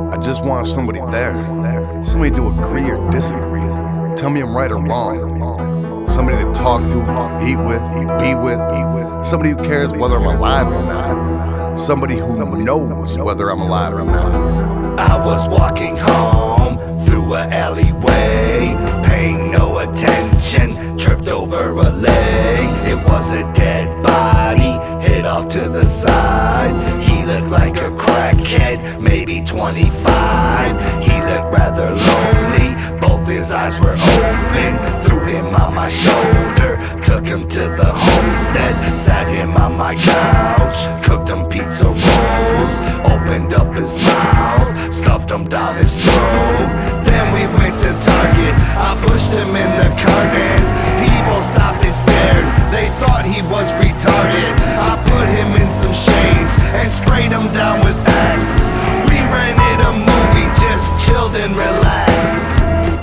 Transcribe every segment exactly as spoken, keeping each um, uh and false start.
I just want somebody there. Somebody to agree or disagree. Tell me I'm right or wrong. Somebody to talk to, eat with, be with. Somebody who cares whether I'm alive or not. Somebody who knows whether I'm alive or not. I was walking home through an alleyway, paying no attention, tripped over a leg. It was a dead body, hit off to the side. He looked like a crackhead, maybe twenty-five. He looked rather lonely, both his eyes were open. Threw him on my shoulder, took him to the homestead, sat him on my couch, cooked him pizza rolls, opened up his mouth, stuffed him down his throat. Then we went to Target, I pushed him in the carton. People stopped and stared, they thought he was retarded. I put him in some shades and sprayed him down with X. We rented a movie, just chilled and relaxed.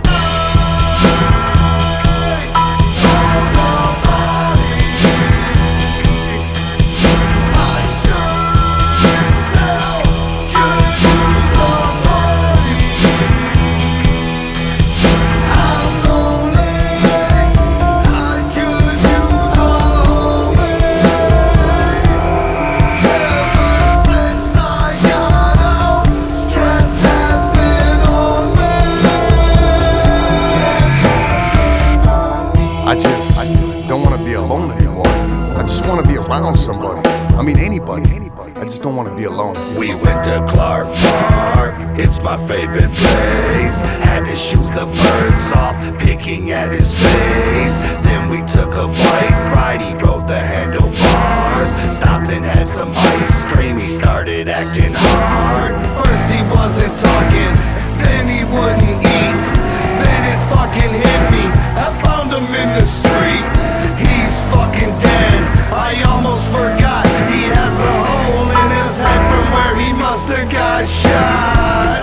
I just don't want to be alone anymore. I just want to be around somebody. I mean anybody. I just don't want to be alone. We went to Clark Park, it's my favorite place. Had to shoot the birds off, picking at his face. Then we took a bike ride, he rode the handlebars. Stopped and had some ice cream, he started acting hard. First he wasn't talking, then he wouldn't eat. Then it fucking hit me, I found him in the street. He's fucking dead, I almost forgot. He has a hole in his head from where he must have got shot.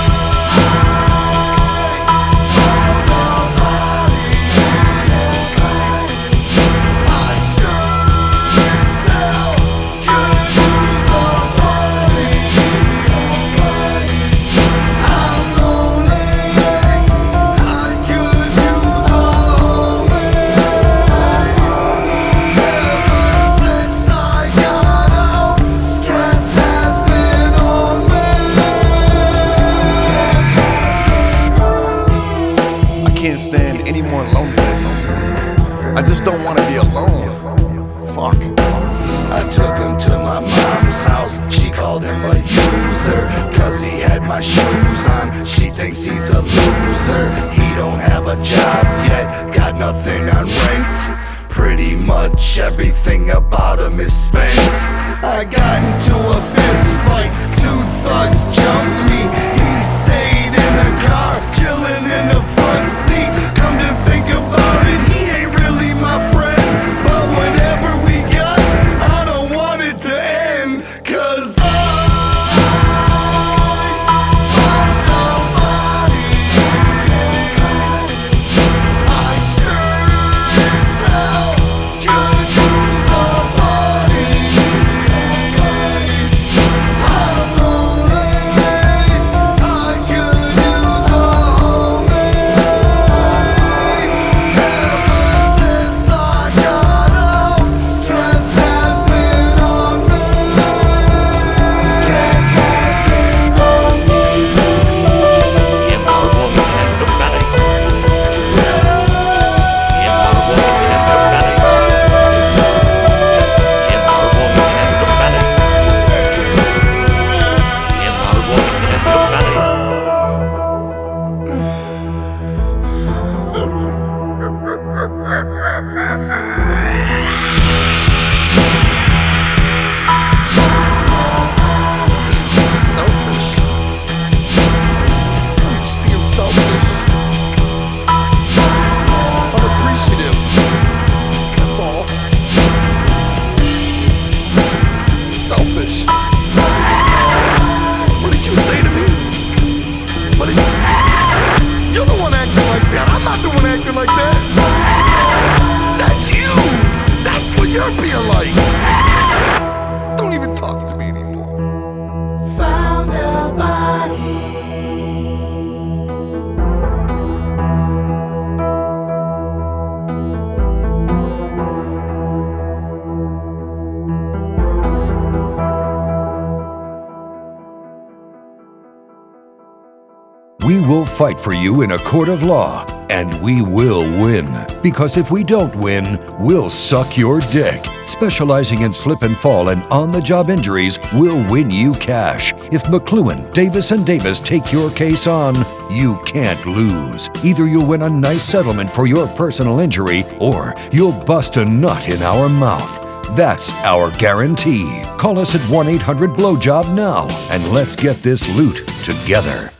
I can't stand any more loneliness. I just don't want to be alone. Fuck. I took him to my mom's house, she called him a user, cause he had my shoes on, she thinks he's a loser. He don't have a job yet, got nothing on rent. Pretty much everything about him is spent. I got into a fist fight, two thugs jumped me. He stayed in the car, chilling in the front seat. Come to think about it, he ain't really my friend. But whatever we got, I don't want it to end. Cause I'm we will fight for you in a court of law, and we will win. Because if we don't win, we'll suck your dick. Specializing in slip and fall and on-the-job injuries, we'll win you cash. If McLuhan, Davis and Davis take your case on, you can't lose. Either you'll win a nice settlement for your personal injury, or you'll bust a nut in our mouth. That's our guarantee. Call us at one eight hundred blowjob now, and let's get this loot together.